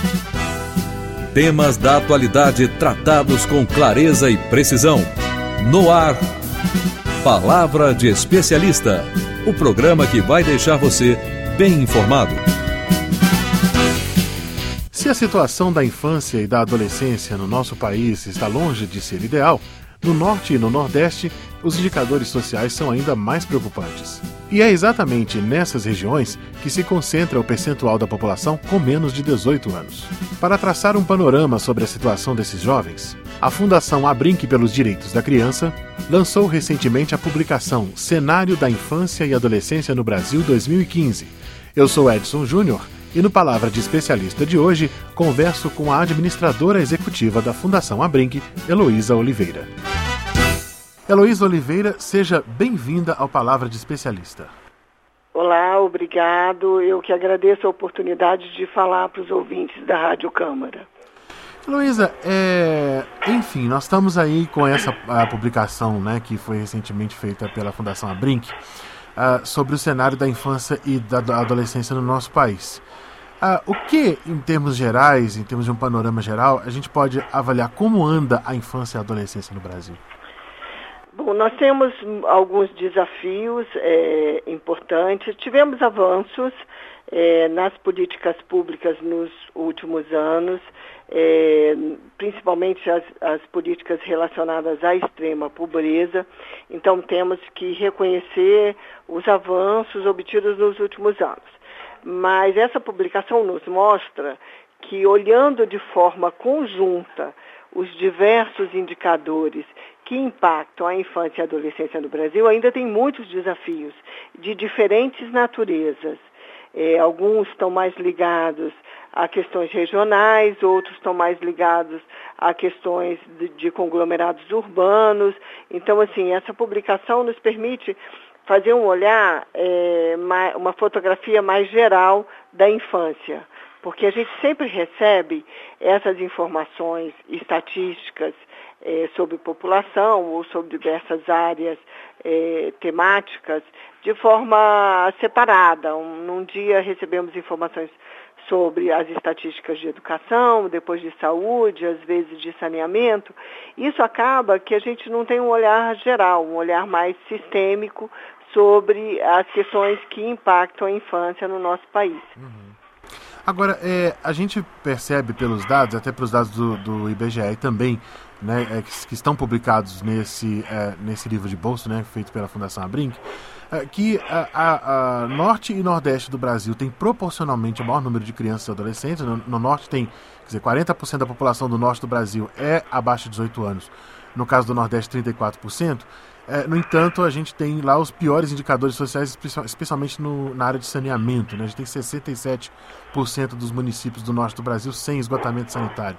Temas da atualidade tratados com clareza e precisão. No ar, Palavra de Especialista. O programa que vai deixar você bem informado. Se a situação da infância e da adolescência no nosso país está longe de ser ideal, no Norte e no Nordeste, os indicadores sociais são ainda mais preocupantes. E é exatamente nessas regiões que se concentra o percentual da população com menos de 18 anos. Para traçar um panorama sobre a situação desses jovens, a Fundação Abrinq pelos Direitos da Criança lançou recentemente a publicação Cenário da Infância e Adolescência no Brasil 2015. Eu sou Edson Júnior e no Palavra de Especialista de hoje converso com a administradora executiva da Fundação Abrinq, Heloísa Oliveira. Heloísa Oliveira, seja bem-vinda ao Palavra de Especialista. Olá, obrigado. Eu que agradeço a oportunidade de falar para os ouvintes da Rádio Câmara. Heloísa, enfim, nós estamos aí com essa publicação, né, que foi recentemente feita pela Fundação Abrinq, sobre o cenário da infância e da adolescência no nosso país. O que, em termos gerais, em termos de um panorama geral, a gente pode avaliar como anda a infância e a adolescência no Brasil? Bom, nós temos alguns desafios importantes. Tivemos avanços nas políticas públicas nos últimos anos, principalmente as políticas relacionadas à extrema pobreza. Então, temos que reconhecer os avanços obtidos nos últimos anos. Mas essa publicação nos mostra que, olhando de forma conjunta os diversos indicadores que impactam a infância e a adolescência no Brasil, ainda tem muitos desafios de diferentes naturezas. Alguns estão mais ligados a questões regionais, outros estão mais ligados a questões de conglomerados urbanos. Então, assim, essa publicação nos permite fazer um olhar, uma fotografia mais geral da infância, porque a gente sempre recebe essas informações estatísticas sobre população ou sobre diversas áreas temáticas de forma separada. Num dia recebemos informações sobre as estatísticas de educação, depois de saúde, às vezes de saneamento. Isso acaba que a gente não tem um olhar geral, um olhar mais sistêmico sobre as questões que impactam a infância no nosso país. Agora, a gente percebe pelos dados, até pelos dados do IBGE também, né, que estão publicados nesse livro de bolso, né, feito pela Fundação Abrinq, que a Norte e Nordeste do Brasil tem proporcionalmente o maior número de crianças e adolescentes. No Norte tem, 40% da população do Norte do Brasil é abaixo de 18 anos. No caso do Nordeste, 34%. No entanto, a gente tem lá os piores indicadores sociais, especialmente na área de saneamento, né? A gente tem 67% dos municípios do Norte do Brasil sem esgotamento sanitário.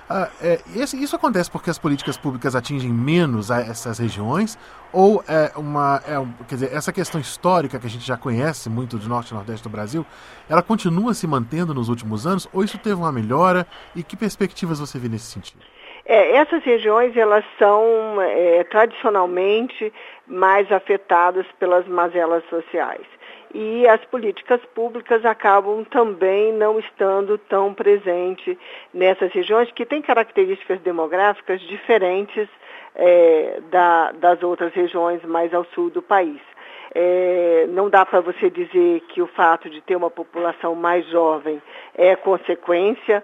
Isso acontece porque as políticas públicas atingem menos essas regiões, ou quer dizer, essa questão histórica que a gente já conhece muito do Norte e Nordeste do Brasil, ela continua se mantendo nos últimos anos, ou isso teve uma melhora, e que perspectivas você vê nesse sentido? Essas regiões, elas são tradicionalmente mais afetadas pelas mazelas sociais. E as políticas públicas acabam também não estando tão presentes nessas regiões, que têm características demográficas diferentes das outras regiões mais ao sul do país. Não dá para você dizer que o fato de ter uma população mais jovem é consequência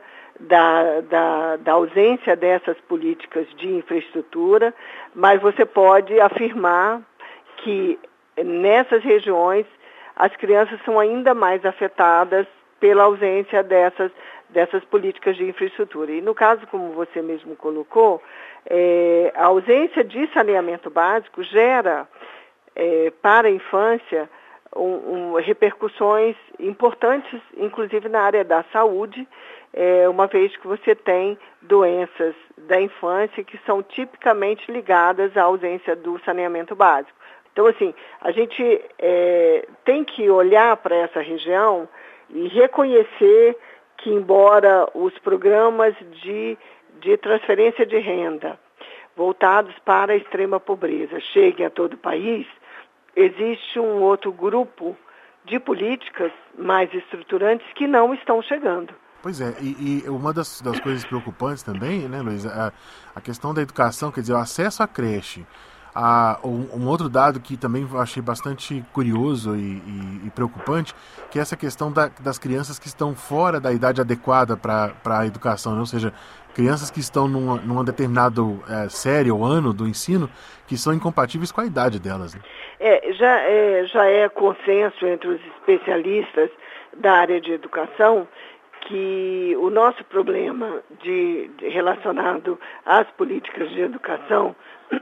da ausência dessas políticas de infraestrutura, mas você pode afirmar que nessas regiões as crianças são ainda mais afetadas pela ausência dessas políticas de infraestrutura. E no caso, como você mesmo colocou, a ausência de saneamento básico gera para a infância repercussões importantes, inclusive na área da saúde, uma vez que você tem doenças da infância que são tipicamente ligadas à ausência do saneamento básico. Então, assim, a gente tem que olhar para essa região e reconhecer que, embora os programas de transferência de renda voltados para a extrema pobreza cheguem a todo o país, existe um outro grupo de políticas mais estruturantes que não estão chegando. Pois é, e uma das coisas preocupantes também, né, Luiz, a questão da educação, quer dizer, o acesso à creche. Um outro dado que também eu achei bastante curioso e preocupante, que é essa questão das crianças que estão fora da idade adequada para a educação, né? Ou seja, crianças que estão numa determinado série ou ano do ensino que são incompatíveis com a idade delas. Né? Já é consenso entre os especialistas da área de educação que o nosso problema relacionado às políticas de educação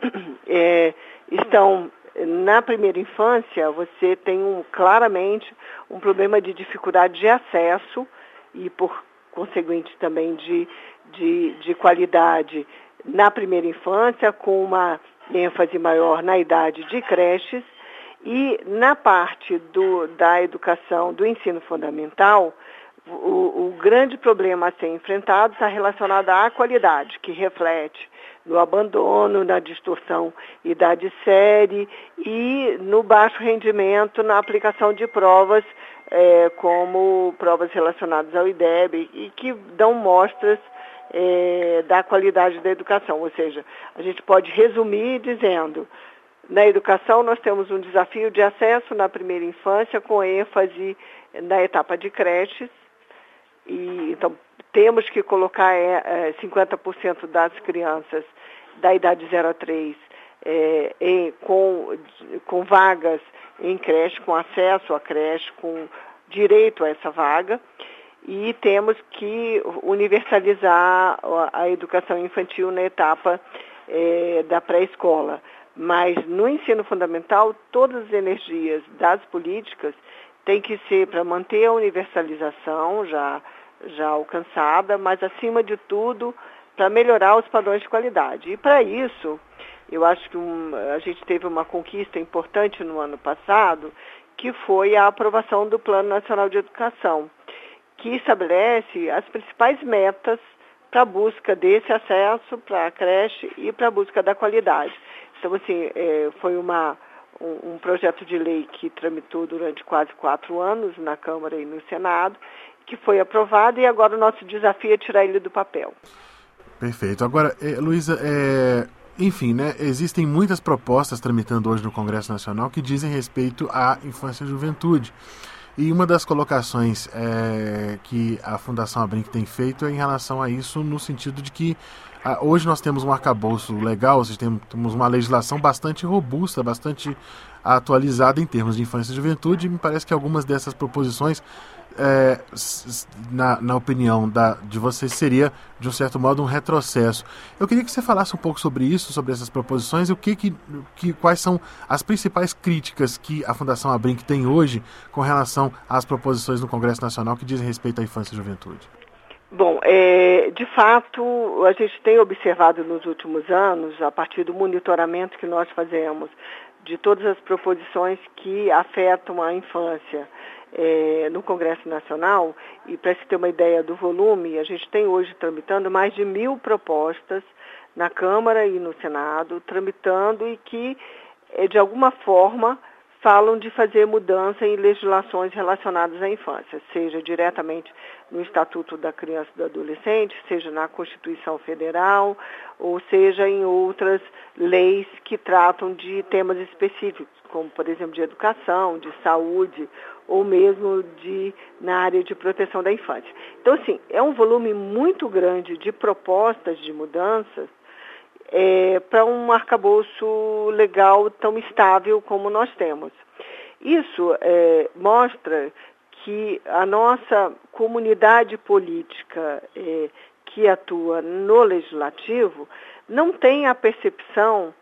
estão na primeira infância. Você tem claramente um problema de dificuldade de acesso e, por conseguinte, também de qualidade na primeira infância, com uma ênfase maior na idade de creches. E na parte da educação, do ensino fundamental, o grande problema a ser enfrentado está relacionado à qualidade, que reflete no abandono, na distorção idade-série e no baixo rendimento na aplicação de provas, como provas relacionadas ao IDEB, e que dão mostras da qualidade da educação. Ou seja, a gente pode resumir dizendo: na educação nós temos um desafio de acesso na primeira infância, com ênfase na etapa de creches. Então, temos que colocar 50% das crianças da idade 0 a 3 com vagas em creche, com acesso à creche, com direito a essa vaga, e temos que universalizar a educação infantil na etapa da pré-escola. Mas no ensino fundamental, todas as energias das políticas têm que ser para manter a universalização já alcançada, mas acima de tudo para melhorar os padrões de qualidade. E para isso, eu acho que a gente teve uma conquista importante no ano passado, que foi a aprovação do Plano Nacional de Educação, que estabelece as principais metas para a busca desse acesso para a creche e para a busca da qualidade. Então, assim, foi um projeto de lei que tramitou durante quase 4 anos na Câmara e no Senado, que foi aprovado, e agora o nosso desafio é tirar ele do papel. Perfeito. Agora, Luísa, enfim, né, existem muitas propostas tramitando hoje no Congresso Nacional que dizem respeito à infância e juventude. E uma das colocações que a Fundação Abrinq tem feito é em relação a isso, no sentido de que hoje nós temos um arcabouço legal, ou seja, temos uma legislação bastante robusta, bastante atualizada em termos de infância e juventude, e me parece que algumas dessas proposições, na opinião de vocês, seria, de um certo modo, um retrocesso. Eu queria que você falasse um pouco sobre isso, sobre essas proposições, e quais são as principais críticas que a Fundação Abrinq tem hoje com relação às proposições no Congresso Nacional que dizem respeito à infância e juventude. Bom, de fato, a gente tem observado nos últimos anos, a partir do monitoramento que nós fazemos, de todas as proposições que afetam a infância no Congresso Nacional, e para se ter uma ideia do volume, a gente tem hoje tramitando mais de 1.000 propostas na Câmara e no Senado, tramitando, e que, de alguma forma, falam de fazer mudança em legislações relacionadas à infância, seja diretamente no Estatuto da Criança e do Adolescente, seja na Constituição Federal, ou seja em outras leis que tratam de temas específicos, como, por exemplo, de educação, de saúde, ou mesmo na área de proteção da infância. Então, assim, é um volume muito grande de propostas de mudanças para um arcabouço legal tão estável como nós temos. Isso mostra que a nossa comunidade política que atua no Legislativo não tem a percepção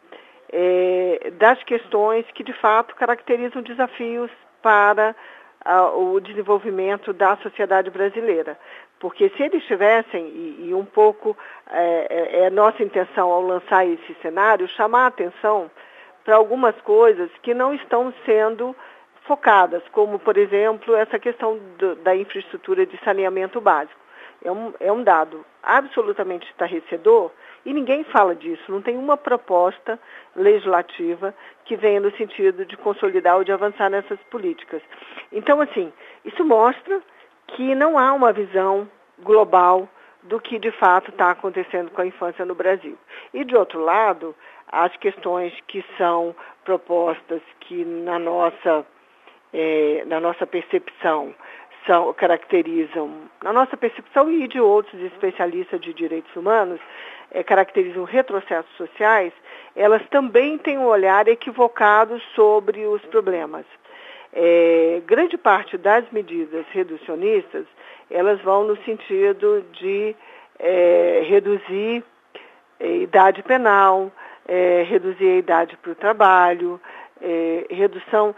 das questões que, de fato, caracterizam desafios para o desenvolvimento da sociedade brasileira. Porque se eles tivessem, e um pouco nossa intenção ao lançar esse cenário, chamar a atenção para algumas coisas que não estão sendo focadas, como, por exemplo, essa questão da infraestrutura de saneamento básico. É um dado absolutamente estarrecedor e ninguém fala disso, não tem uma proposta legislativa que venha no sentido de consolidar ou de avançar nessas políticas. Então, assim, isso mostra que não há uma visão global do que de fato está acontecendo com a infância no Brasil. E de outro lado, as questões que são propostas que na nossa percepção caracterizam, na nossa percepção e de outros especialistas de direitos humanos, caracterizam retrocessos sociais, elas também têm um olhar equivocado sobre os problemas. Grande parte das medidas reducionistas, elas vão no sentido de reduzir idade penal, reduzir a idade para o trabalho, redução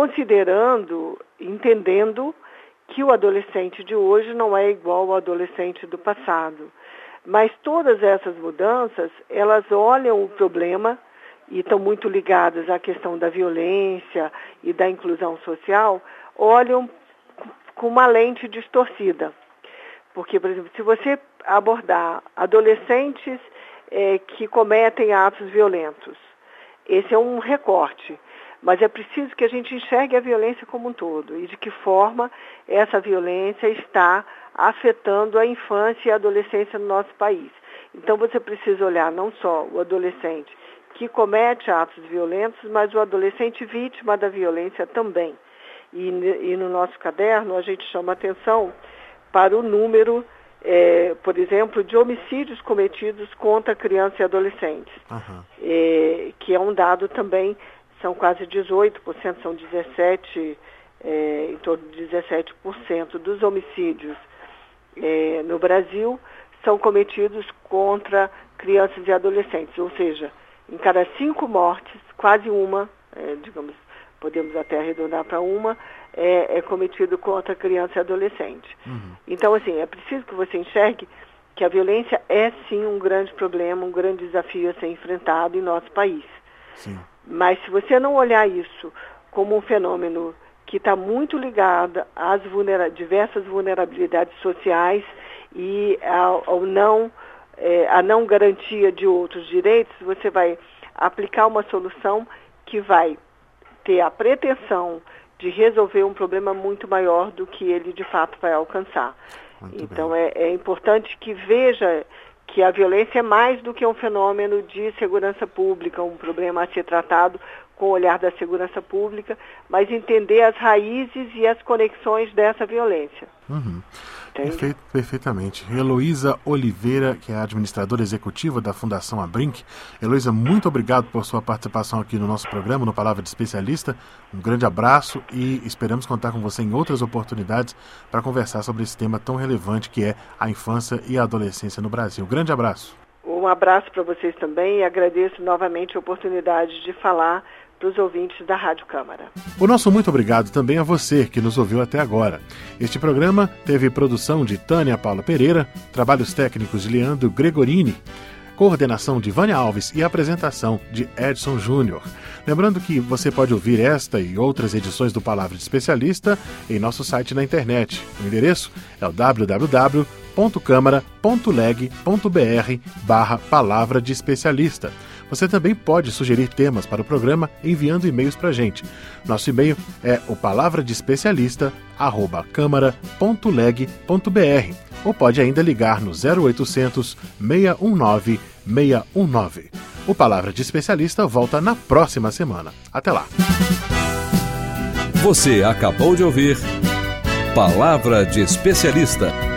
entendendo que o adolescente de hoje não é igual ao adolescente do passado. Mas todas essas mudanças, elas olham o problema e estão muito ligadas à questão da violência e da inclusão social, olham com uma lente distorcida. Porque, por exemplo, se você abordar adolescentes que cometem atos violentos, esse é um recorte. Mas é preciso que a gente enxergue a violência como um todo e de que forma essa violência está afetando a infância e a adolescência no nosso país. Então você precisa olhar não só o adolescente que comete atos violentos, mas o adolescente vítima da violência também. E no nosso caderno a gente chama atenção para o número, por exemplo, de homicídios cometidos contra crianças e adolescentes, que é um dado também. São quase 18%, são 17%, em torno de 17% dos homicídios no Brasil são cometidos contra crianças e adolescentes. Ou seja, em cada 5 mortes, quase uma, podemos até arredondar para uma, é cometido contra criança e adolescente. Então, assim, é preciso que você enxergue que a violência é, sim, um grande problema, um grande desafio a ser enfrentado em nosso país. Sim. Mas se você não olhar isso como um fenômeno que está muito ligado às diversas vulnerabilidades sociais e à não garantia de outros direitos, você vai aplicar uma solução que vai ter a pretensão de resolver um problema muito maior do que ele de fato vai alcançar. Então é importante que veja que a violência é mais do que um fenômeno de segurança pública, um problema a ser tratado com o olhar da segurança pública, mas entender as raízes e as conexões dessa violência. Perfeitamente. Heloísa Oliveira, que é a administradora executiva da Fundação Abrinq. Heloísa, muito obrigado por sua participação aqui no nosso programa, no Palavra de Especialista. Um grande abraço e esperamos contar com você em outras oportunidades para conversar sobre esse tema tão relevante que é a infância e a adolescência no Brasil. Um grande abraço. Um abraço para vocês também e agradeço novamente a oportunidade de falar para os ouvintes da Rádio Câmara. O nosso muito obrigado também a você que nos ouviu até agora. Este programa teve produção de Tânia Paula Pereira, trabalhos técnicos de Leandro Gregorini, coordenação de Vânia Alves e apresentação de Edson Júnior. Lembrando que você pode ouvir esta e outras edições do Palavra de Especialista em nosso site na internet. O endereço é o www.câmara.leg.br/Palavra de Especialista. Você também pode sugerir temas para o programa enviando e-mails para a gente. Nosso e-mail é o palavradespecialista@câmara.leg.br ou pode ainda ligar no 0800 619 619. O Palavra de Especialista volta na próxima semana. Até lá. Você acabou de ouvir Palavra de Especialista.